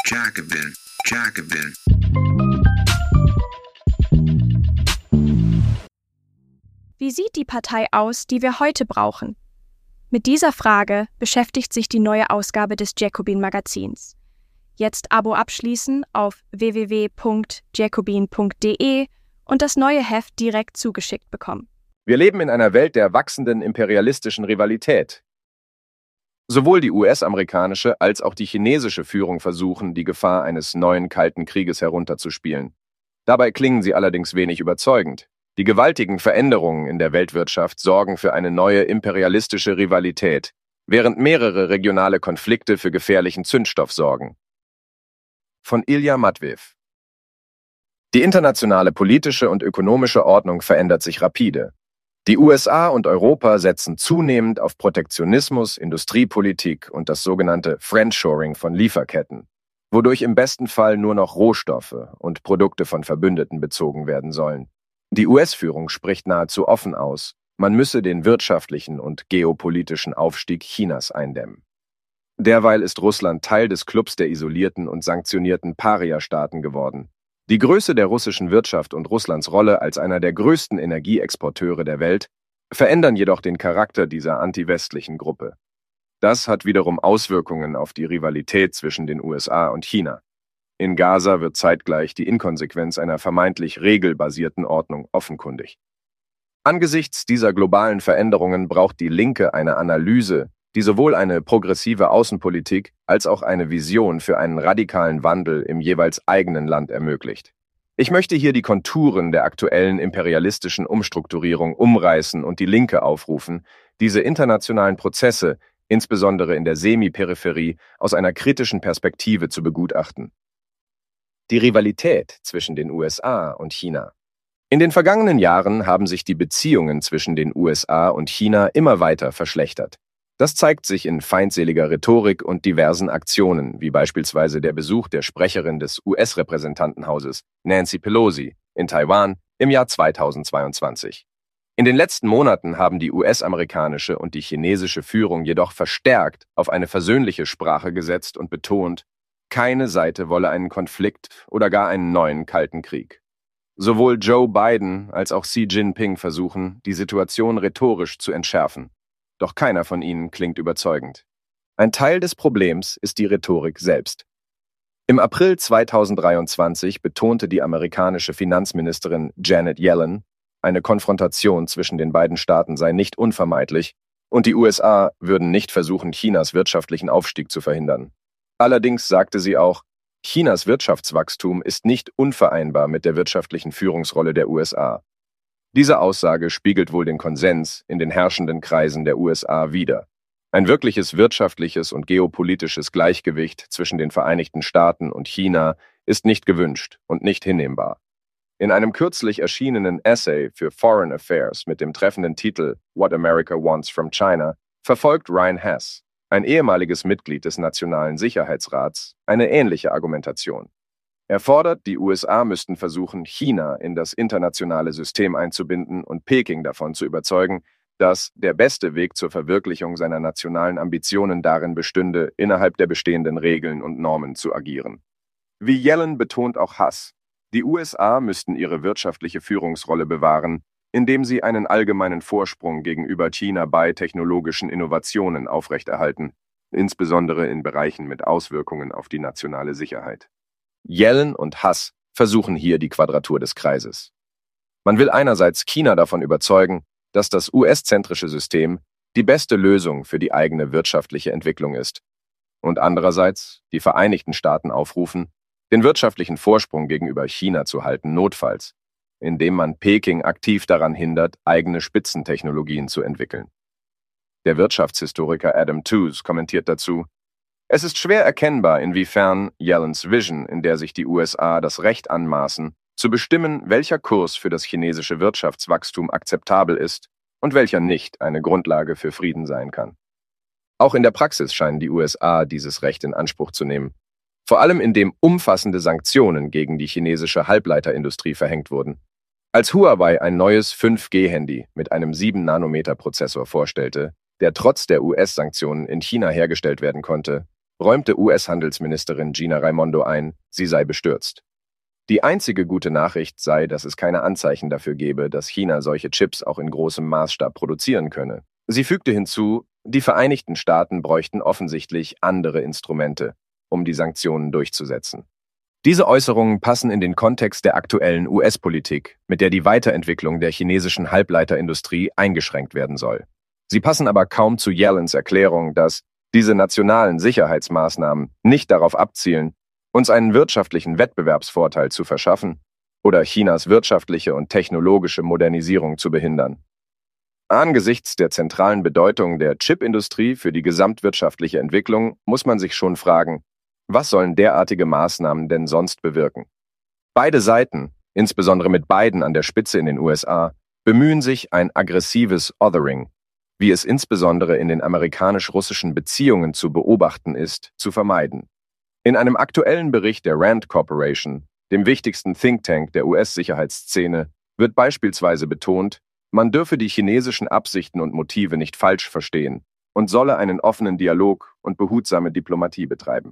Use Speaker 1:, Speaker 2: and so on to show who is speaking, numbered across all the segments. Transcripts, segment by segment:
Speaker 1: Jacobin, Jacobin.
Speaker 2: Wie sieht die Partei aus, die wir heute brauchen? Mit dieser Frage beschäftigt sich die neue Ausgabe des Jacobin-Magazins. Jetzt Abo abschließen auf www.jacobin.de und das neue Heft direkt zugeschickt bekommen.
Speaker 3: Wir leben in einer Welt der wachsenden imperialistischen Rivalität. Sowohl die US-amerikanische als auch die chinesische Führung versuchen, die Gefahr eines neuen Kalten Krieges herunterzuspielen. Dabei klingen sie allerdings wenig überzeugend. Die gewaltigen Veränderungen in der Weltwirtschaft sorgen für eine neue imperialistische Rivalität, während mehrere regionale Konflikte für gefährlichen Zündstoff sorgen. Von Ilya Matveev. Die internationale politische und ökonomische Ordnung verändert sich rapide. Die USA und Europa setzen zunehmend auf Protektionismus, Industriepolitik und das sogenannte Friendshoring von Lieferketten, wodurch im besten Fall nur noch Rohstoffe und Produkte von Verbündeten bezogen werden sollen. Die US-Führung spricht nahezu offen aus, man müsse den wirtschaftlichen und geopolitischen Aufstieg Chinas eindämmen. Derweil ist Russland Teil des Clubs der isolierten und sanktionierten Paria-Staaten geworden. Die Größe der russischen Wirtschaft und Russlands Rolle als einer der größten Energieexporteure der Welt verändern jedoch den Charakter dieser anti-westlichen Gruppe. Das hat wiederum Auswirkungen auf die Rivalität zwischen den USA und China. In Gaza wird zeitgleich die Inkonsequenz einer vermeintlich regelbasierten Ordnung offenkundig. Angesichts dieser globalen Veränderungen braucht die Linke eine Analyse, die sowohl eine progressive Außenpolitik als auch eine Vision für einen radikalen Wandel im jeweils eigenen Land ermöglicht. Ich möchte hier die Konturen der aktuellen imperialistischen Umstrukturierung umreißen und die Linke aufrufen, diese internationalen Prozesse, insbesondere in der Semi-Peripherie, aus einer kritischen Perspektive zu begutachten. Die Rivalität zwischen den USA und China. In den vergangenen Jahren haben sich die Beziehungen zwischen den USA und China immer weiter verschlechtert. Das zeigt sich in feindseliger Rhetorik und diversen Aktionen, wie beispielsweise der Besuch der Sprecherin des US-Repräsentantenhauses, Nancy Pelosi, in Taiwan im Jahr 2022. In den letzten Monaten haben die US-amerikanische und die chinesische Führung jedoch verstärkt auf eine versöhnliche Sprache gesetzt und betont, keine Seite wolle einen Konflikt oder gar einen neuen Kalten Krieg. Sowohl Joe Biden als auch Xi Jinping versuchen, die Situation rhetorisch zu entschärfen. Doch keiner von ihnen klingt überzeugend. Ein Teil des Problems ist die Rhetorik selbst. Im April 2023 betonte die amerikanische Finanzministerin Janet Yellen, eine Konfrontation zwischen den beiden Staaten sei nicht unvermeidlich und die USA würden nicht versuchen, Chinas wirtschaftlichen Aufstieg zu verhindern. Allerdings sagte sie auch, Chinas Wirtschaftswachstum ist nicht unvereinbar mit der wirtschaftlichen Führungsrolle der USA. Diese Aussage spiegelt wohl den Konsens in den herrschenden Kreisen der USA wider. Ein wirkliches wirtschaftliches und geopolitisches Gleichgewicht zwischen den Vereinigten Staaten und China ist nicht gewünscht und nicht hinnehmbar. In einem kürzlich erschienenen Essay für Foreign Affairs mit dem treffenden Titel What America Wants from China verfolgt Ryan Hess, ein ehemaliges Mitglied des Nationalen Sicherheitsrats, eine ähnliche Argumentation. Er fordert, die USA müssten versuchen, China in das internationale System einzubinden und Peking davon zu überzeugen, dass der beste Weg zur Verwirklichung seiner nationalen Ambitionen darin bestünde, innerhalb der bestehenden Regeln und Normen zu agieren. Wie Yellen betont auch Hass, die USA müssten ihre wirtschaftliche Führungsrolle bewahren, indem sie einen allgemeinen Vorsprung gegenüber China bei technologischen Innovationen aufrechterhalten, insbesondere in Bereichen mit Auswirkungen auf die nationale Sicherheit. Yellen und Hass versuchen hier die Quadratur des Kreises. Man will einerseits China davon überzeugen, dass das US-zentrische System die beste Lösung für die eigene wirtschaftliche Entwicklung ist, und andererseits die Vereinigten Staaten aufrufen, den wirtschaftlichen Vorsprung gegenüber China zu halten, notfalls, indem man Peking aktiv daran hindert, eigene Spitzentechnologien zu entwickeln. Der Wirtschaftshistoriker Adam Tooze kommentiert dazu, es ist schwer erkennbar, inwiefern Yellens Vision, in der sich die USA das Recht anmaßen, zu bestimmen, welcher Kurs für das chinesische Wirtschaftswachstum akzeptabel ist und welcher nicht eine Grundlage für Frieden sein kann. Auch in der Praxis scheinen die USA dieses Recht in Anspruch zu nehmen, vor allem indem umfassende Sanktionen gegen die chinesische Halbleiterindustrie verhängt wurden. Als Huawei ein neues 5G-Handy mit einem 7-Nanometer-Prozessor vorstellte, der trotz der US-Sanktionen in China hergestellt werden konnte, räumte US-Handelsministerin Gina Raimondo ein, sie sei bestürzt. Die einzige gute Nachricht sei, dass es keine Anzeichen dafür gebe, dass China solche Chips auch in großem Maßstab produzieren könne. Sie fügte hinzu, die Vereinigten Staaten bräuchten offensichtlich andere Instrumente, um die Sanktionen durchzusetzen. Diese Äußerungen passen in den Kontext der aktuellen US-Politik, mit der die Weiterentwicklung der chinesischen Halbleiterindustrie eingeschränkt werden soll. Sie passen aber kaum zu Yellens Erklärung, dass diese nationalen Sicherheitsmaßnahmen nicht darauf abzielen, uns einen wirtschaftlichen Wettbewerbsvorteil zu verschaffen oder Chinas wirtschaftliche und technologische Modernisierung zu behindern. Angesichts der zentralen Bedeutung der Chipindustrie für die gesamtwirtschaftliche Entwicklung muss man sich schon fragen, was sollen derartige Maßnahmen denn sonst bewirken? Beide Seiten, insbesondere mit Biden an der Spitze in den USA, bemühen sich, ein aggressives Othering, wie es insbesondere in den amerikanisch-russischen Beziehungen zu beobachten ist, zu vermeiden. In einem aktuellen Bericht der Rand Corporation, dem wichtigsten Think Tank der US-Sicherheitsszene, wird beispielsweise betont, man dürfe die chinesischen Absichten und Motive nicht falsch verstehen und solle einen offenen Dialog und behutsame Diplomatie betreiben.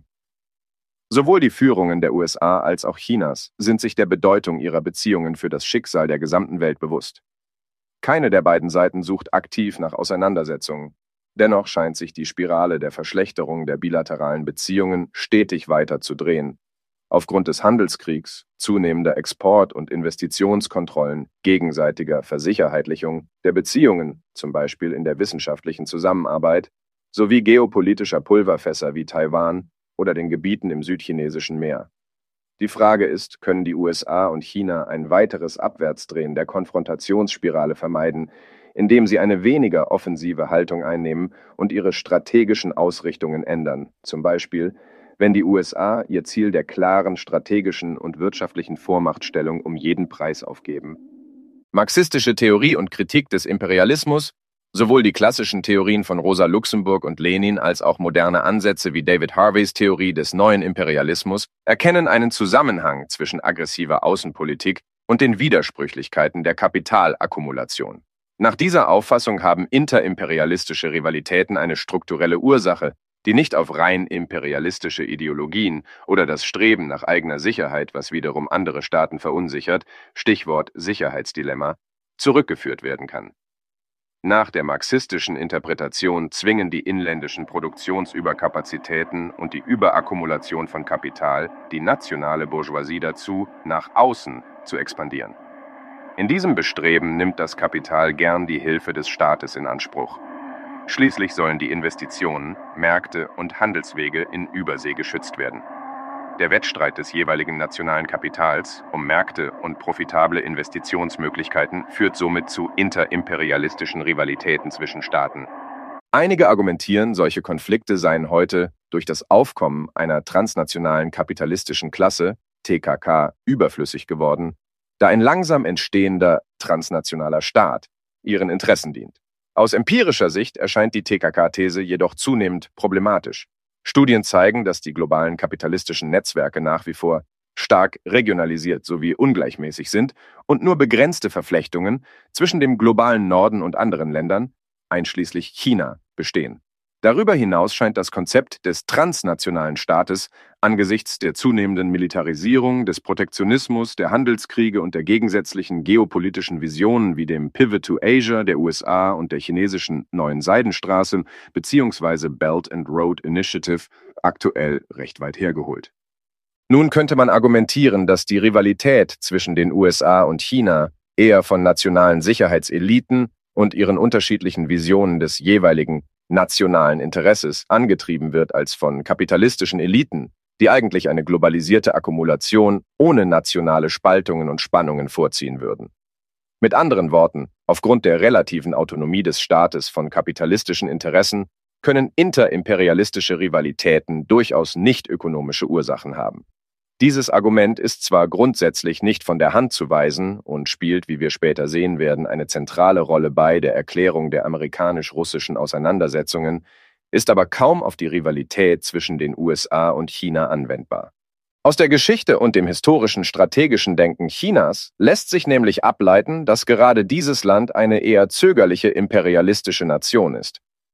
Speaker 3: Sowohl die Führungen der USA als auch Chinas sind sich der Bedeutung ihrer Beziehungen für das Schicksal der gesamten Welt bewusst. Keine der beiden Seiten sucht aktiv nach Auseinandersetzungen. Dennoch scheint sich die Spirale der Verschlechterung der bilateralen Beziehungen stetig weiter zu drehen. Aufgrund des Handelskriegs, zunehmender Export- und Investitionskontrollen, gegenseitiger Versicherheitlichung der Beziehungen, zum Beispiel in der wissenschaftlichen Zusammenarbeit, sowie geopolitischer Pulverfässer wie Taiwan oder den Gebieten im südchinesischen Meer. Die Frage ist, können die USA und China ein weiteres Abwärtsdrehen der Konfrontationsspirale vermeiden, indem sie eine weniger offensive Haltung einnehmen und ihre strategischen Ausrichtungen ändern, zum Beispiel, wenn die USA ihr Ziel der klaren strategischen und wirtschaftlichen Vormachtstellung um jeden Preis aufgeben. Marxistische Theorie und Kritik des Imperialismus, sowohl die klassischen Theorien von Rosa Luxemburg und Lenin als auch moderne Ansätze wie David Harveys Theorie des neuen Imperialismus, erkennen einen Zusammenhang zwischen aggressiver Außenpolitik und den Widersprüchlichkeiten der Kapitalakkumulation. Nach dieser Auffassung haben interimperialistische Rivalitäten eine strukturelle Ursache, die nicht auf rein imperialistische Ideologien oder das Streben nach eigener Sicherheit, was wiederum andere Staaten verunsichert, Stichwort Sicherheitsdilemma, zurückgeführt werden kann. Nach der marxistischen Interpretation zwingen die inländischen Produktionsüberkapazitäten und die Überakkumulation von Kapital die nationale Bourgeoisie dazu, nach außen zu expandieren. In diesem Bestreben nimmt das Kapital gern die Hilfe des Staates in Anspruch. Schließlich sollen die Investitionen, Märkte und Handelswege in Übersee geschützt werden. Der Wettstreit des jeweiligen nationalen Kapitals um Märkte und profitable Investitionsmöglichkeiten führt somit zu interimperialistischen Rivalitäten zwischen Staaten. Einige argumentieren, solche Konflikte seien heute durch das Aufkommen einer transnationalen kapitalistischen Klasse, TKK, überflüssig geworden, da ein langsam entstehender transnationaler Staat ihren Interessen dient. Aus empirischer Sicht erscheint die TKK-These jedoch zunehmend problematisch. Studien zeigen, dass die globalen kapitalistischen Netzwerke nach wie vor stark regionalisiert sowie ungleichmäßig sind und nur begrenzte Verflechtungen zwischen dem globalen Norden und anderen Ländern, einschließlich China, bestehen. Darüber hinaus scheint das Konzept des transnationalen Staates angesichts der zunehmenden Militarisierung, des Protektionismus, der Handelskriege und der gegensätzlichen geopolitischen Visionen wie dem Pivot to Asia der USA und der chinesischen Neuen Seidenstraße bzw. Belt and Road Initiative aktuell recht weit hergeholt. Nun könnte man argumentieren, dass die Rivalität zwischen den USA und China eher von nationalen Sicherheitseliten und ihren unterschiedlichen Visionen des jeweiligen nationalen Interesses angetrieben wird als von kapitalistischen Eliten, die eigentlich eine globalisierte Akkumulation ohne nationale Spaltungen und Spannungen vorziehen würden. Mit anderen Worten, aufgrund der relativen Autonomie des Staates von kapitalistischen Interessen können interimperialistische Rivalitäten durchaus nicht ökonomische Ursachen haben. Dieses Argument ist zwar grundsätzlich nicht von der Hand zu weisen und spielt, wie wir später sehen werden, eine zentrale Rolle bei der Erklärung der amerikanisch-russischen Auseinandersetzungen, ist aber kaum auf die Rivalität zwischen den USA und China anwendbar. Aus der Geschichte und dem historischen strategischen Denken Chinas lässt sich nämlich ableiten, dass gerade dieses Land eine eher zögerliche imperialistische Nation ist.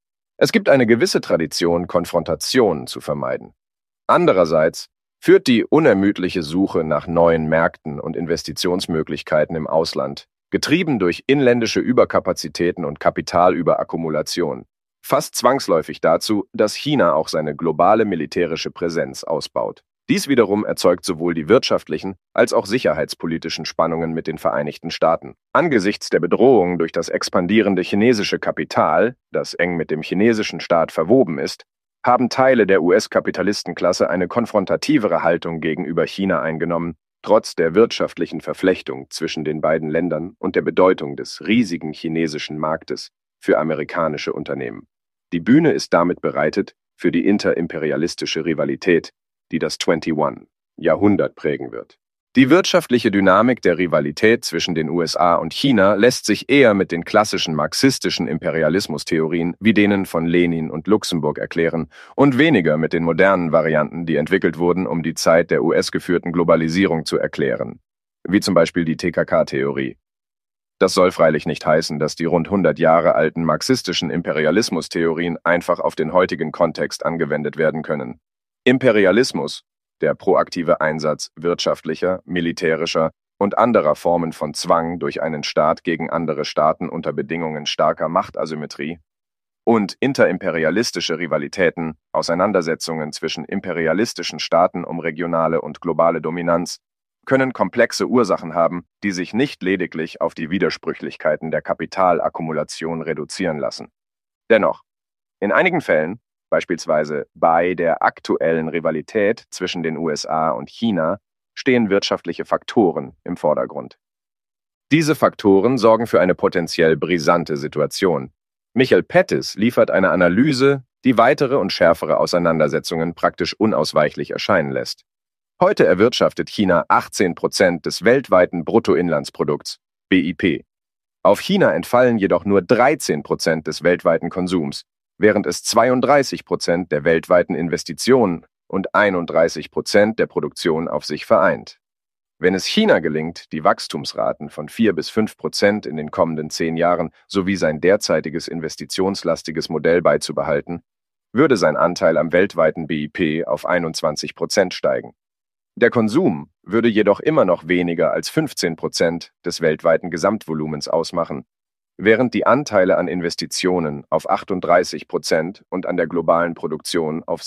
Speaker 3: Es gibt eine gewisse Tradition, Konfrontationen zu vermeiden. Andererseits führt die unermüdliche Suche nach neuen Märkten und Investitionsmöglichkeiten im Ausland, getrieben durch inländische Überkapazitäten und Kapitalüberakkumulation, fast zwangsläufig dazu, dass China auch seine globale militärische Präsenz ausbaut. Dies wiederum erzeugt sowohl die wirtschaftlichen als auch sicherheitspolitischen Spannungen mit den Vereinigten Staaten. Angesichts der Bedrohung durch das expandierende chinesische Kapital, das eng mit dem chinesischen Staat verwoben ist, haben Teile der US-Kapitalistenklasse eine konfrontativere Haltung gegenüber China eingenommen, trotz der wirtschaftlichen Verflechtung zwischen den beiden Ländern und der Bedeutung des riesigen chinesischen Marktes für amerikanische Unternehmen. Die Bühne ist damit bereitet für die interimperialistische Rivalität, die das 21. Jahrhundert prägen wird. Die wirtschaftliche Dynamik der Rivalität zwischen den USA und China lässt sich eher mit den klassischen marxistischen Imperialismustheorien wie denen von Lenin und Luxemburg erklären und weniger mit den modernen Varianten, die entwickelt wurden, um die Zeit der US-geführten Globalisierung zu erklären, wie zum Beispiel die TKK-Theorie. Das soll freilich nicht heißen, dass die rund 100 Jahre alten marxistischen Imperialismustheorien einfach auf den heutigen Kontext angewendet werden können. Imperialismus, der proaktive Einsatz wirtschaftlicher, militärischer und anderer Formen von Zwang durch einen Staat gegen andere Staaten unter Bedingungen starker Machtasymmetrie, und interimperialistische Rivalitäten, Auseinandersetzungen zwischen imperialistischen Staaten um regionale und globale Dominanz, können komplexe Ursachen haben, die sich nicht lediglich auf die Widersprüchlichkeiten der Kapitalakkumulation reduzieren lassen. Dennoch, in einigen Fällen, beispielsweise bei der aktuellen Rivalität zwischen den USA und China, stehen wirtschaftliche Faktoren im Vordergrund. Diese Faktoren sorgen für eine potenziell brisante Situation. Michael Pettis liefert eine Analyse, die weitere und schärfere Auseinandersetzungen praktisch unausweichlich erscheinen lässt. Heute erwirtschaftet China 18% des weltweiten Bruttoinlandsprodukts, BIP. Auf China entfallen jedoch nur 13% des weltweiten Konsums, während es 32% der weltweiten Investitionen und 31% der Produktion auf sich vereint. Wenn es China gelingt, die Wachstumsraten von 4 bis 5% in den kommenden 10 Jahren sowie sein derzeitiges investitionslastiges Modell beizubehalten, würde sein Anteil am weltweiten BIP auf 21% steigen. Der Konsum würde jedoch immer noch weniger als 15% des weltweiten Gesamtvolumens ausmachen, während die Anteile an Investitionen auf 38% und an der globalen Produktion auf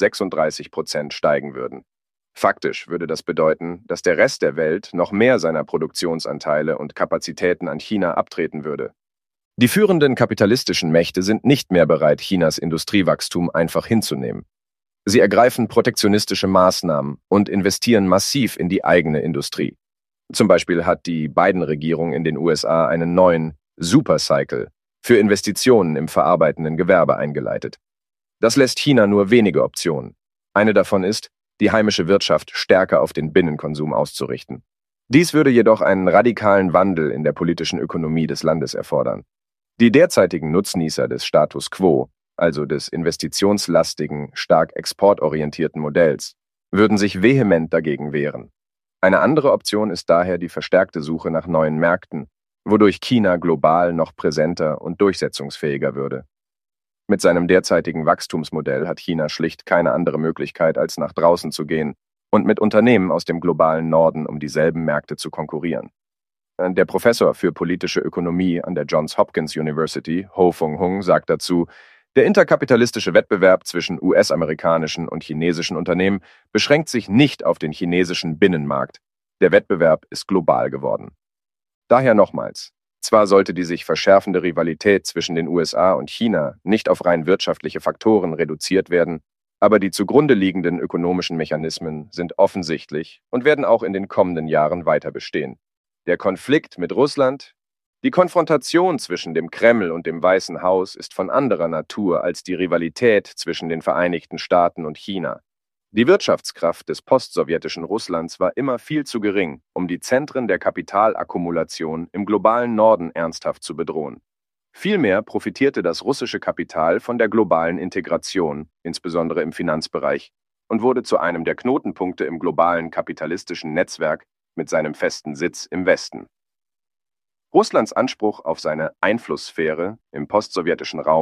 Speaker 3: 36% steigen würden. Faktisch würde das bedeuten, dass der Rest der Welt noch mehr seiner Produktionsanteile und Kapazitäten an China abtreten würde. Die führenden kapitalistischen Mächte sind nicht mehr bereit, Chinas Industriewachstum einfach hinzunehmen. Sie ergreifen protektionistische Maßnahmen und investieren massiv in die eigene Industrie. Zum Beispiel hat die Biden-Regierung in den USA einen neuen Supercycle für Investitionen im verarbeitenden Gewerbe eingeleitet. Das lässt China nur wenige Optionen. Eine davon ist, die heimische Wirtschaft stärker auf den Binnenkonsum auszurichten. Dies würde jedoch einen radikalen Wandel in der politischen Ökonomie des Landes erfordern. Die derzeitigen Nutznießer des Status quo, also des investitionslastigen, stark exportorientierten Modells, würden sich vehement dagegen wehren. Eine andere Option ist daher die verstärkte Suche nach neuen Märkten, wodurch China global noch präsenter und durchsetzungsfähiger würde. Mit seinem derzeitigen Wachstumsmodell hat China schlicht keine andere Möglichkeit, als nach draußen zu gehen und mit Unternehmen aus dem globalen Norden um dieselben Märkte zu konkurrieren. Der Professor für politische Ökonomie an der Johns Hopkins University, Ho Fung Hung, sagt dazu, der interkapitalistische Wettbewerb zwischen US-amerikanischen und chinesischen Unternehmen beschränkt sich nicht auf den chinesischen Binnenmarkt. Der Wettbewerb ist global geworden. Daher nochmals, zwar sollte die sich verschärfende Rivalität zwischen den USA und China nicht auf rein wirtschaftliche Faktoren reduziert werden, aber die zugrunde liegenden ökonomischen Mechanismen sind offensichtlich und werden auch in den kommenden Jahren weiter bestehen. Der Konflikt mit Russland, die Konfrontation zwischen dem Kreml und dem Weißen Haus ist von anderer Natur als die Rivalität zwischen den Vereinigten Staaten und China. Die Wirtschaftskraft des postsowjetischen Russlands war immer viel zu gering, um die Zentren der Kapitalakkumulation im globalen Norden ernsthaft zu bedrohen. Vielmehr profitierte das russische Kapital von der globalen Integration, insbesondere im Finanzbereich, und wurde zu einem der Knotenpunkte im globalen kapitalistischen Netzwerk mit seinem festen Sitz im Westen. Russlands Anspruch auf seine Einflusssphäre im postsowjetischen Raum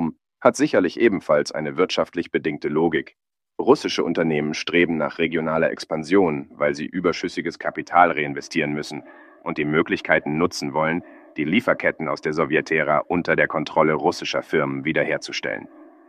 Speaker 3: hat sicherlich ebenfalls eine wirtschaftlich bedingte Logik. Russische Unternehmen streben nach regionaler Expansion, weil sie überschüssiges Kapital reinvestieren müssen und die Möglichkeiten nutzen wollen, die Lieferketten aus der Sowjetära unter der Kontrolle russischer Firmen wiederherzustellen.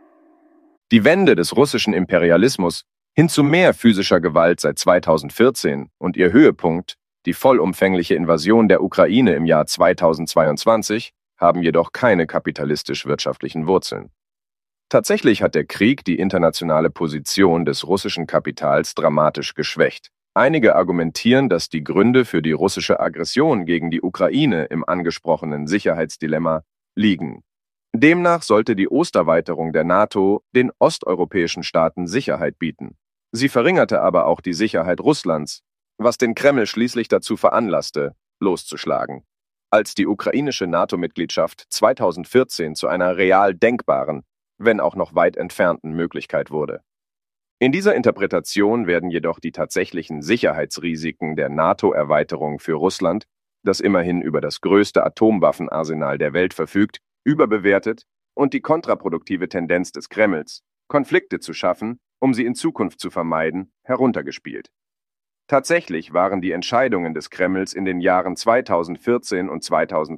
Speaker 3: Die Wende des russischen Imperialismus hin zu mehr physischer Gewalt seit 2014 und ihr Höhepunkt, die vollumfängliche Invasion der Ukraine im Jahr 2022, haben jedoch keine kapitalistisch-wirtschaftlichen Wurzeln. Tatsächlich hat der Krieg die internationale Position des russischen Kapitals dramatisch geschwächt. Einige argumentieren, dass die Gründe für die russische Aggression gegen die Ukraine im angesprochenen Sicherheitsdilemma liegen. Demnach sollte die Osterweiterung der NATO den osteuropäischen Staaten Sicherheit bieten. Sie verringerte aber auch die Sicherheit Russlands, was den Kreml schließlich dazu veranlasste, loszuschlagen. Als die ukrainische NATO-Mitgliedschaft 2014 zu einer real denkbaren, wenn auch noch weit entfernten Möglichkeit wurde. In dieser Interpretation werden jedoch die tatsächlichen Sicherheitsrisiken der NATO-Erweiterung für Russland, das immerhin über das größte Atomwaffenarsenal der Welt verfügt, überbewertet und die kontraproduktive Tendenz des Kremls, Konflikte zu schaffen, um sie in Zukunft zu vermeiden, heruntergespielt. Tatsächlich waren die Entscheidungen des Kremls in den Jahren 2014 und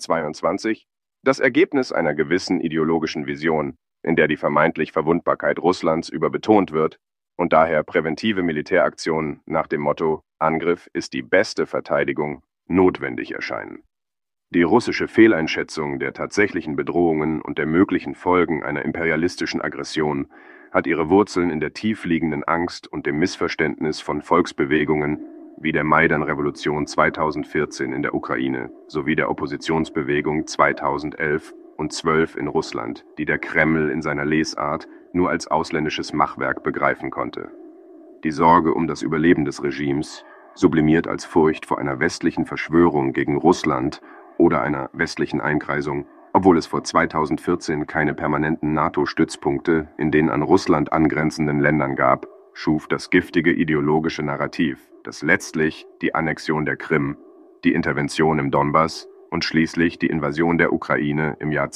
Speaker 3: 2022 das Ergebnis einer gewissen ideologischen Vision, in der die vermeintlich Verwundbarkeit Russlands überbetont wird und daher präventive Militäraktionen nach dem Motto „Angriff ist die beste Verteidigung" notwendig erscheinen. Die russische Fehleinschätzung der tatsächlichen Bedrohungen und der möglichen Folgen einer imperialistischen Aggression hat ihre Wurzeln in der tiefliegenden Angst und dem Missverständnis von Volksbewegungen wie der Maidan-Revolution 2014 in der Ukraine sowie der Oppositionsbewegung 2011 und 12 in Russland, die der Kreml in seiner Lesart nur als ausländisches Machwerk begreifen konnte. Die Sorge um das Überleben des Regimes, sublimiert als Furcht vor einer westlichen Verschwörung gegen Russland oder einer westlichen Einkreisung, obwohl es vor 2014 keine permanenten NATO-Stützpunkte in den an Russland angrenzenden Ländern gab, schuf das giftige ideologische Narrativ, das letztlich die Annexion der Krim, die Intervention im Donbass und schließlich die Invasion der Ukraine im Jahr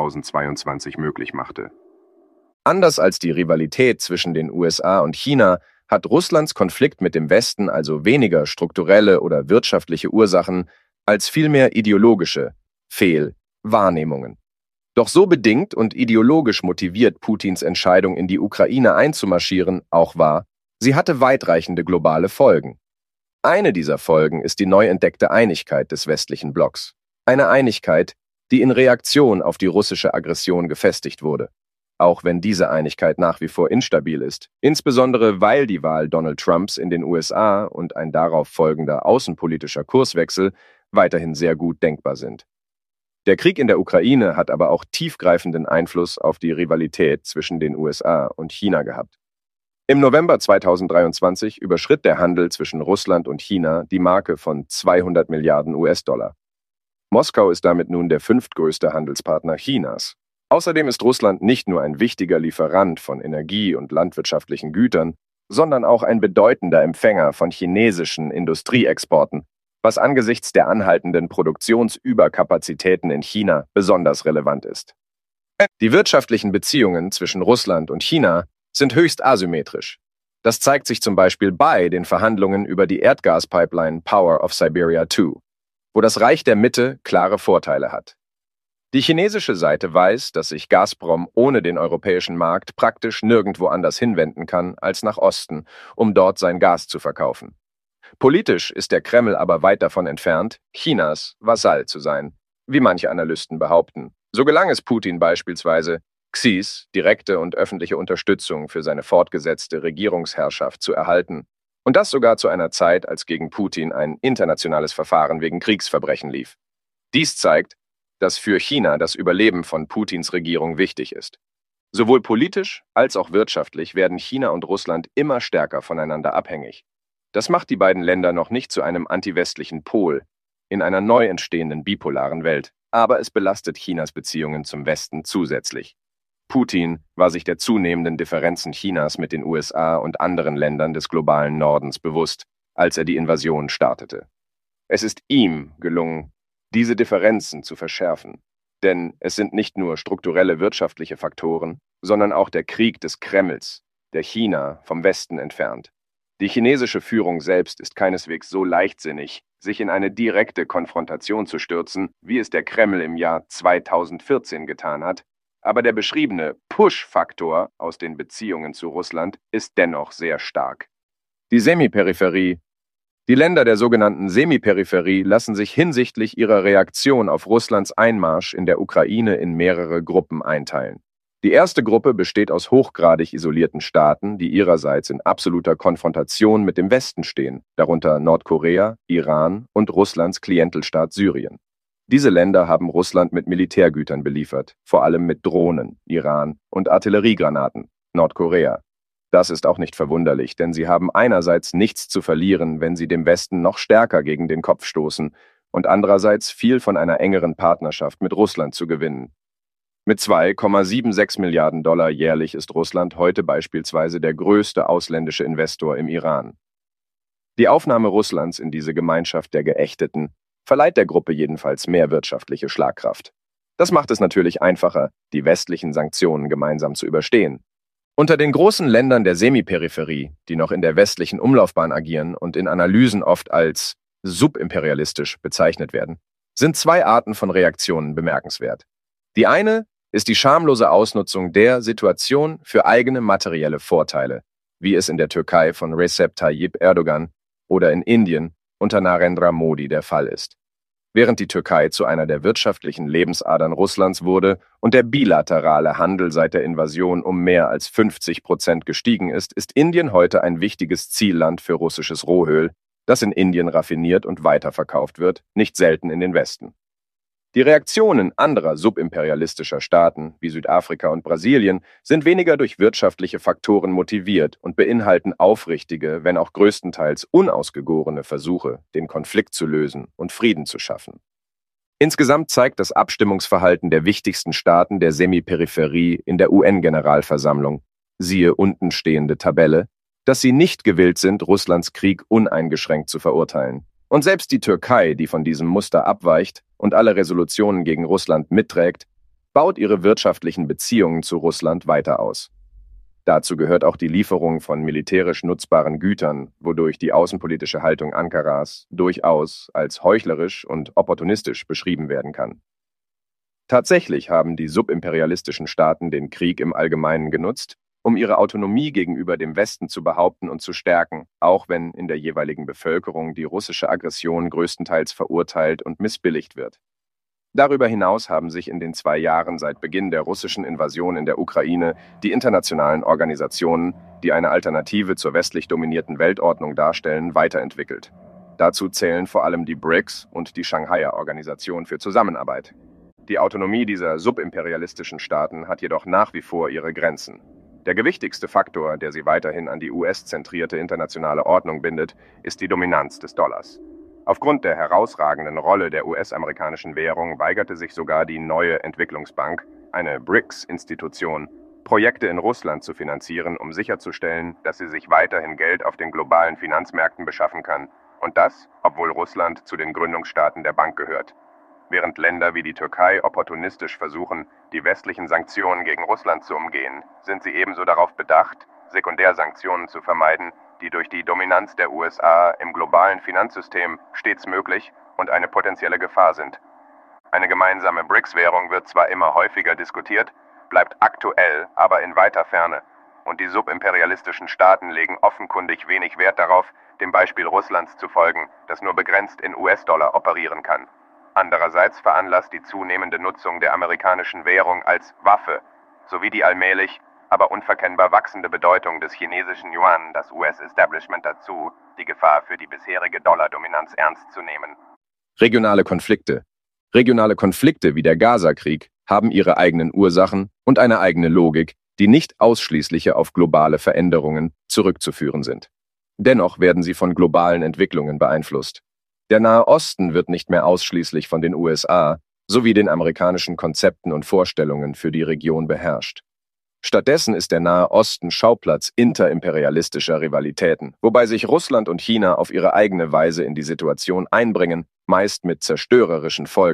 Speaker 3: 2022 möglich machte. Anders als die Rivalität zwischen den USA und China hat Russlands Konflikt mit dem Westen also weniger strukturelle oder wirtschaftliche Ursachen als vielmehr ideologische Fehlwahrnehmungen. Doch so bedingt und ideologisch motiviert Putins Entscheidung, in die Ukraine einzumarschieren, auch war, sie hatte weitreichende globale Folgen. Eine dieser Folgen ist die neu entdeckte Einigkeit des westlichen Blocks. Eine Einigkeit, die in Reaktion auf die russische Aggression gefestigt wurde. Auch wenn diese Einigkeit nach wie vor instabil ist, insbesondere weil die Wahl Donald Trumps in den USA und ein darauf folgender außenpolitischer Kurswechsel weiterhin sehr gut denkbar sind. Der Krieg in der Ukraine hat aber auch tiefgreifenden Einfluss auf die Rivalität zwischen den USA und China gehabt. Im November 2023 überschritt der Handel zwischen Russland und China die Marke von 200 Milliarden US-Dollar. Moskau ist damit nun der fünftgrößte Handelspartner Chinas. Außerdem ist Russland nicht nur ein wichtiger Lieferant von Energie- und landwirtschaftlichen Gütern, sondern auch ein bedeutender Empfänger von chinesischen Industrieexporten, was angesichts der anhaltenden Produktionsüberkapazitäten in China besonders relevant ist. Die wirtschaftlichen Beziehungen zwischen Russland und China sind höchst asymmetrisch. Das zeigt sich zum Beispiel bei den Verhandlungen über die Erdgaspipeline Power of Siberia 2, wo das Reich der Mitte klare Vorteile hat. Die chinesische Seite weiß, dass sich Gazprom ohne den europäischen Markt praktisch nirgendwo anders hinwenden kann als nach Osten, um dort sein Gas zu verkaufen. Politisch ist der Kreml aber weit davon entfernt, Chinas Vasall zu sein, wie manche Analysten behaupten. So gelang es Putin beispielsweise, Xis direkte und öffentliche Unterstützung für seine fortgesetzte Regierungsherrschaft zu erhalten. Und das sogar zu einer Zeit, als gegen Putin ein internationales Verfahren wegen Kriegsverbrechen lief. Dies zeigt, dass für China das Überleben von Putins Regierung wichtig ist. Sowohl politisch als auch wirtschaftlich werden China und Russland immer stärker voneinander abhängig. Das macht die beiden Länder noch nicht zu einem antiwestlichen Pol in einer neu entstehenden bipolaren Welt, aber es belastet Chinas Beziehungen zum Westen zusätzlich. Putin war sich der zunehmenden Differenzen Chinas mit den USA und anderen Ländern des globalen Nordens bewusst, als er die Invasion startete. Es ist ihm gelungen, diese Differenzen zu verschärfen. Denn es sind nicht nur strukturelle wirtschaftliche Faktoren, sondern auch der Krieg des Kremls, der China vom Westen entfernt. Die chinesische Führung selbst ist keineswegs so leichtsinnig, sich in eine direkte Konfrontation zu stürzen, wie es der Kreml im Jahr 2014 getan hat, aber der beschriebene Push-Faktor aus den Beziehungen zu Russland ist dennoch sehr stark. Die Semiperipherie. Die Länder der sogenannten Semiperipherie lassen sich hinsichtlich ihrer Reaktion auf Russlands Einmarsch in der Ukraine in mehrere Gruppen einteilen. Die erste Gruppe besteht aus hochgradig isolierten Staaten, die ihrerseits in absoluter Konfrontation mit dem Westen stehen, darunter Nordkorea, Iran und Russlands Klientelstaat Syrien. Diese Länder haben Russland mit Militärgütern beliefert, vor allem mit Drohnen, Iran, und Artilleriegranaten, Nordkorea. Das ist auch nicht verwunderlich, denn sie haben einerseits nichts zu verlieren, wenn sie dem Westen noch stärker gegen den Kopf stoßen, und andererseits viel von einer engeren Partnerschaft mit Russland zu gewinnen. Mit 2,76 Milliarden Dollar jährlich ist Russland heute beispielsweise der größte ausländische Investor im Iran. Die Aufnahme Russlands in diese Gemeinschaft der Geächteten verleiht der Gruppe jedenfalls mehr wirtschaftliche Schlagkraft. Das macht es natürlich einfacher, die westlichen Sanktionen gemeinsam zu überstehen. Unter den großen Ländern der Semiperipherie, die noch in der westlichen Umlaufbahn agieren und in Analysen oft als subimperialistisch bezeichnet werden, sind zwei Arten von Reaktionen bemerkenswert. Die eine ist die schamlose Ausnutzung der Situation für eigene materielle Vorteile, wie es in der Türkei von Recep Tayyip Erdogan oder in Indien unter Narendra Modi der Fall ist. Während die Türkei zu einer der wirtschaftlichen Lebensadern Russlands wurde und der bilaterale Handel seit der Invasion um mehr als 50% gestiegen ist, ist Indien heute ein wichtiges Zielland für russisches Rohöl, das in Indien raffiniert und weiterverkauft wird, nicht selten in den Westen. Die Reaktionen anderer subimperialistischer Staaten wie Südafrika und Brasilien sind weniger durch wirtschaftliche Faktoren motiviert und beinhalten aufrichtige, wenn auch größtenteils unausgegorene Versuche, den Konflikt zu lösen und Frieden zu schaffen. Insgesamt zeigt das Abstimmungsverhalten der wichtigsten Staaten der Semiperipherie in der UN-Generalversammlung, siehe untenstehende Tabelle, dass sie nicht gewillt sind, Russlands Krieg uneingeschränkt zu verurteilen. Und selbst die Türkei, die von diesem Muster abweicht und alle Resolutionen gegen Russland mitträgt, baut ihre wirtschaftlichen Beziehungen zu Russland weiter aus. Dazu gehört auch die Lieferung von militärisch nutzbaren Gütern, wodurch die außenpolitische Haltung Ankaras durchaus als heuchlerisch und opportunistisch beschrieben werden kann. Tatsächlich haben die subimperialistischen Staaten den Krieg im Allgemeinen genutzt, um ihre Autonomie gegenüber dem Westen zu behaupten und zu stärken, auch wenn in der jeweiligen Bevölkerung die russische Aggression größtenteils verurteilt und missbilligt wird. Darüber hinaus haben sich in den 2 Jahren seit Beginn der russischen Invasion in der Ukraine die internationalen Organisationen, die eine Alternative zur westlich dominierten Weltordnung darstellen, weiterentwickelt. Dazu zählen vor allem die BRICS und die Shanghaier Organisation für Zusammenarbeit. Die Autonomie dieser subimperialistischen Staaten hat jedoch nach wie vor ihre Grenzen. Der gewichtigste Faktor, der sie weiterhin an die US-zentrierte internationale Ordnung bindet, ist die Dominanz des Dollars. Aufgrund der herausragenden Rolle der US-amerikanischen Währung weigerte sich sogar die neue Entwicklungsbank, eine BRICS-Institution, Projekte in Russland zu finanzieren, um sicherzustellen, dass sie sich weiterhin Geld auf den globalen Finanzmärkten beschaffen kann. Und das, obwohl Russland zu den Gründungsstaaten der Bank gehört. Während Länder wie die Türkei opportunistisch versuchen, die westlichen Sanktionen gegen Russland zu umgehen, sind sie ebenso darauf bedacht, Sekundärsanktionen zu vermeiden, die durch die Dominanz der USA im globalen Finanzsystem stets möglich und eine potenzielle Gefahr sind. Eine gemeinsame BRICS-Währung wird zwar immer häufiger diskutiert, bleibt aktuell aber in weiter Ferne. Und die subimperialistischen Staaten legen offenkundig wenig Wert darauf, dem Beispiel Russlands zu folgen, das nur begrenzt in US-Dollar operieren kann. Andererseits veranlasst die zunehmende Nutzung der amerikanischen Währung als Waffe sowie die allmählich, aber unverkennbar wachsende Bedeutung des chinesischen Yuan das US-Establishment dazu, die Gefahr für die bisherige Dollardominanz ernst zu nehmen. Regionale Konflikte. Regionale Konflikte wie der Gaza-Krieg haben ihre eigenen Ursachen und eine eigene Logik, die nicht ausschließlich auf globale Veränderungen zurückzuführen sind. Dennoch werden sie von globalen Entwicklungen beeinflusst. Der Nahe Osten wird nicht mehr ausschließlich von den USA sowie den amerikanischen Konzepten und Vorstellungen für die Region beherrscht. Stattdessen ist der Nahe Osten Schauplatz interimperialistischer Rivalitäten, wobei sich Russland und China auf ihre eigene Weise in die Situation einbringen, meist mit zerstörerischen Folgen.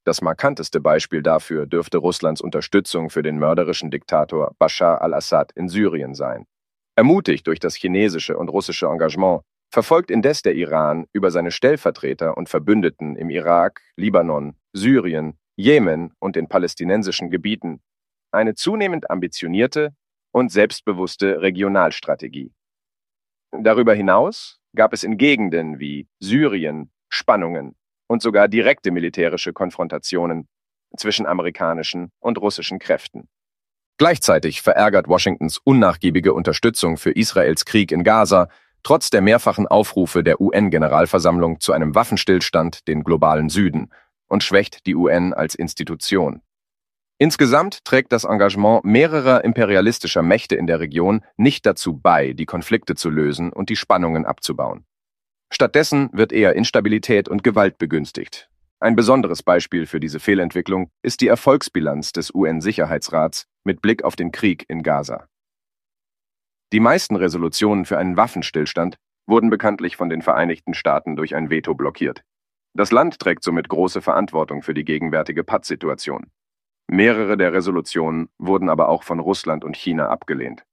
Speaker 3: Das markanteste Beispiel dafür dürfte Russlands Unterstützung für den mörderischen Diktator Bashar al-Assad in Syrien sein. Ermutigt durch das chinesische und russische Engagement, verfolgt indes der Iran über seine Stellvertreter und Verbündeten im Irak, Libanon, Syrien, Jemen und den palästinensischen Gebieten eine zunehmend ambitionierte und selbstbewusste Regionalstrategie. Darüber hinaus gab es in Gegenden wie Syrien Spannungen und sogar direkte militärische Konfrontationen zwischen amerikanischen und russischen Kräften. Gleichzeitig verärgert Washingtons unnachgiebige Unterstützung für Israels Krieg in Gaza trotz der mehrfachen Aufrufe der UN-Generalversammlung zu einem Waffenstillstand den globalen Süden und schwächt die UN als Institution. Insgesamt trägt das Engagement mehrerer imperialistischer Mächte in der Region nicht dazu bei, die Konflikte zu lösen und die Spannungen abzubauen. Stattdessen wird eher Instabilität und Gewalt begünstigt. Ein besonderes Beispiel für diese Fehlentwicklung ist die Erfolgsbilanz des UN-Sicherheitsrats mit Blick auf den Krieg in Gaza. Die meisten Resolutionen für einen Waffenstillstand wurden bekanntlich von den Vereinigten Staaten durch ein Veto blockiert. Das Land trägt somit große Verantwortung für die gegenwärtige Pattsituation. Mehrere der Resolutionen wurden aber auch von Russland und China abgelehnt.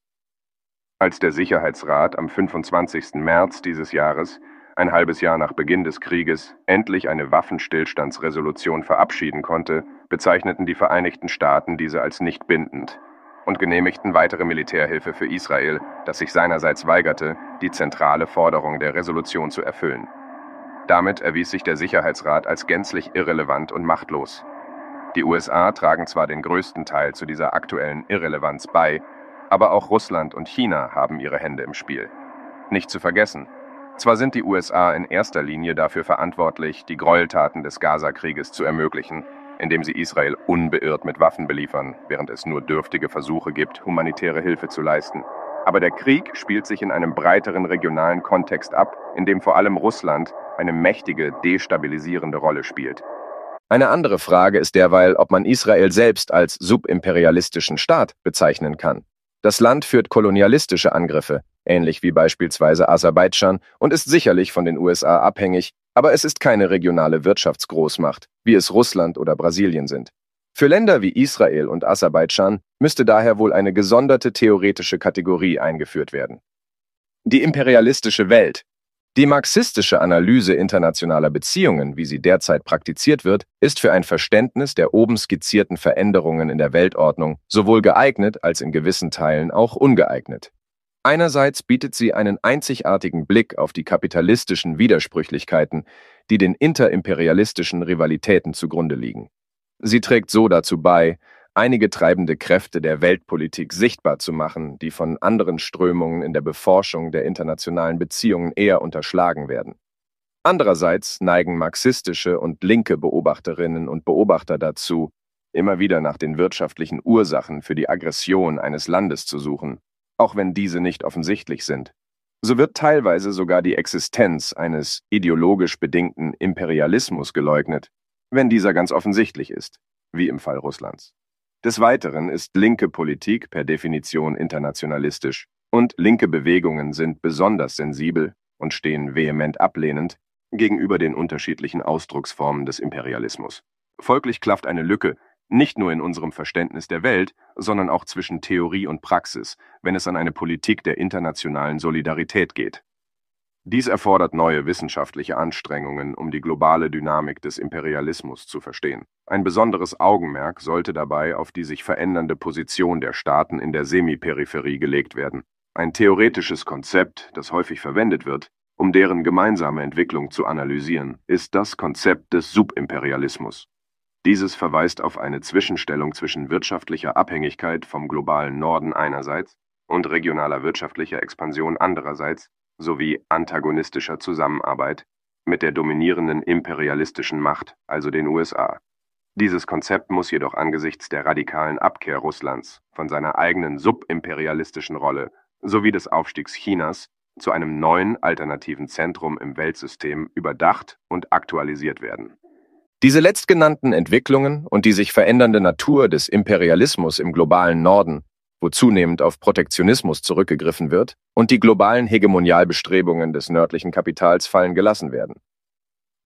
Speaker 3: Als der Sicherheitsrat am 25. März dieses Jahres, ein halbes Jahr nach Beginn des Krieges, endlich eine Waffenstillstandsresolution verabschieden konnte, bezeichneten die Vereinigten Staaten diese als nicht bindend und genehmigten weitere Militärhilfe für Israel, das sich seinerseits weigerte, die zentrale Forderung der Resolution zu erfüllen. Damit erwies sich der Sicherheitsrat als gänzlich irrelevant und machtlos. Die USA tragen zwar den größten Teil zu dieser aktuellen Irrelevanz bei, aber auch Russland und China haben ihre Hände im Spiel. Nicht zu vergessen, zwar sind die USA in erster Linie dafür verantwortlich, die Gräueltaten des Gaza-Krieges zu ermöglichen, indem sie Israel unbeirrt mit Waffen beliefern, während es nur dürftige Versuche gibt, humanitäre Hilfe zu leisten. Aber der Krieg spielt sich in einem breiteren regionalen Kontext ab, in dem vor allem Russland eine mächtige, destabilisierende Rolle spielt. Eine andere Frage ist derweil, ob man Israel selbst als subimperialistischen Staat bezeichnen kann. Das Land führt kolonialistische Angriffe, ähnlich wie beispielsweise Aserbaidschan, und ist sicherlich von den USA abhängig, aber es ist keine regionale Wirtschaftsgroßmacht, wie es Russland oder Brasilien sind. Für Länder wie Israel und Aserbaidschan müsste daher wohl eine gesonderte theoretische Kategorie eingeführt werden. Die imperialistische Welt. Die marxistische Analyse internationaler Beziehungen, wie sie derzeit praktiziert wird, ist für ein Verständnis der oben skizzierten Veränderungen in der Weltordnung sowohl geeignet als in gewissen Teilen auch ungeeignet. Einerseits bietet sie einen einzigartigen Blick auf die kapitalistischen Widersprüchlichkeiten, die den interimperialistischen Rivalitäten zugrunde liegen. Sie trägt so dazu bei, einige treibende Kräfte der Weltpolitik sichtbar zu machen, die von anderen Strömungen in der Beforschung der internationalen Beziehungen eher unterschlagen werden. Andererseits neigen marxistische und linke Beobachterinnen und Beobachter dazu, immer wieder nach den wirtschaftlichen Ursachen für die Aggression eines Landes zu suchen, auch wenn diese nicht offensichtlich sind. So wird teilweise sogar die Existenz eines ideologisch bedingten Imperialismus geleugnet, wenn dieser ganz offensichtlich ist, wie im Fall Russlands. Des Weiteren ist linke Politik per Definition internationalistisch und linke Bewegungen sind besonders sensibel und stehen vehement ablehnend gegenüber den unterschiedlichen Ausdrucksformen des Imperialismus. Folglich klafft eine Lücke, nicht nur in unserem Verständnis der Welt, sondern auch zwischen Theorie und Praxis, wenn es an eine Politik der internationalen Solidarität geht. Dies erfordert neue wissenschaftliche Anstrengungen, um die globale Dynamik des Imperialismus zu verstehen. Ein besonderes Augenmerk sollte dabei auf die sich verändernde Position der Staaten in der Semiperipherie gelegt werden. Ein theoretisches Konzept, das häufig verwendet wird, um deren gemeinsame Entwicklung zu analysieren, ist das Konzept des Subimperialismus. Dieses verweist auf eine Zwischenstellung zwischen wirtschaftlicher Abhängigkeit vom globalen Norden einerseits und regionaler wirtschaftlicher Expansion andererseits, sowie antagonistischer Zusammenarbeit mit der dominierenden imperialistischen Macht, also den USA. Dieses Konzept muss jedoch angesichts der radikalen Abkehr Russlands von seiner eigenen subimperialistischen Rolle sowie des Aufstiegs Chinas zu einem neuen alternativen Zentrum im Weltsystem überdacht und aktualisiert werden. Diese letztgenannten Entwicklungen und die sich verändernde Natur des Imperialismus im globalen Norden, wo zunehmend auf Protektionismus zurückgegriffen wird und die globalen Hegemonialbestrebungen des nördlichen Kapitals fallen gelassen werden.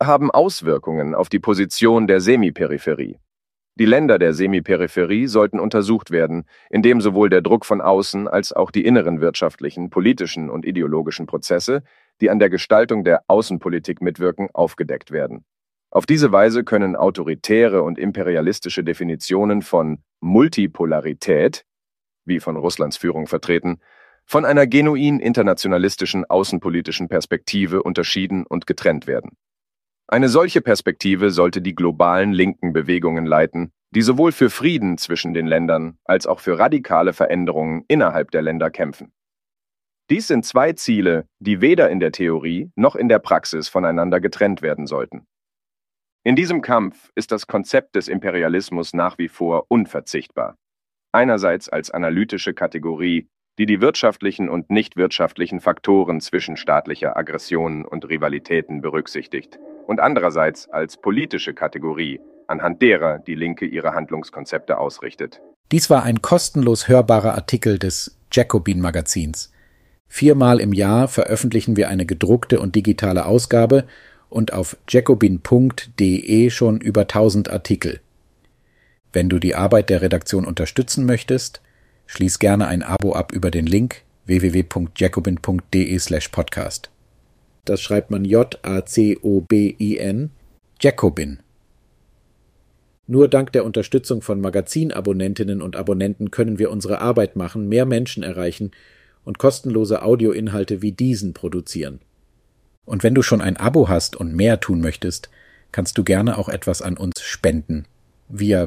Speaker 3: haben Auswirkungen auf die Position der Semiperipherie. Die Länder der Semiperipherie sollten untersucht werden, indem sowohl der Druck von außen als auch die inneren wirtschaftlichen, politischen und ideologischen Prozesse, die an der Gestaltung der Außenpolitik mitwirken, aufgedeckt werden. Auf diese Weise können autoritäre und imperialistische Definitionen von Multipolarität, wie von Russlands Führung vertreten, von einer genuin internationalistischen außenpolitischen Perspektive unterschieden und getrennt werden. Eine solche Perspektive sollte die globalen linken Bewegungen leiten, die sowohl für Frieden zwischen den Ländern als auch für radikale Veränderungen innerhalb der Länder kämpfen. Dies sind zwei Ziele, die weder in der Theorie noch in der Praxis voneinander getrennt werden sollten. In diesem Kampf ist das Konzept des Imperialismus nach wie vor unverzichtbar. Einerseits als analytische Kategorie, die die wirtschaftlichen und nicht wirtschaftlichen Faktoren zwischenstaatlicher Aggressionen und Rivalitäten berücksichtigt, und andererseits als politische Kategorie, anhand derer die Linke ihre Handlungskonzepte ausrichtet.
Speaker 4: Dies war ein kostenlos hörbarer Artikel des Jacobin-Magazins. 4-mal im Jahr veröffentlichen wir eine gedruckte und digitale Ausgabe und auf jacobin.de schon über 1000 Artikel. Wenn du die Arbeit der Redaktion unterstützen möchtest, schließ gerne ein Abo ab über den Link www.jacobin.de/podcast. Das schreibt man Jacobin, Jacobin. Nur dank der Unterstützung von Magazinabonnentinnen und Abonnenten können wir unsere Arbeit machen, mehr Menschen erreichen und kostenlose Audioinhalte wie diesen produzieren. Und wenn du schon ein Abo hast und mehr tun möchtest, kannst du gerne auch etwas an uns spenden via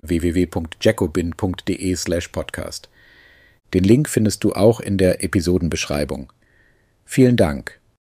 Speaker 4: www.jacobin.de/podcast. Den Link findest du auch in der Episodenbeschreibung. Vielen Dank.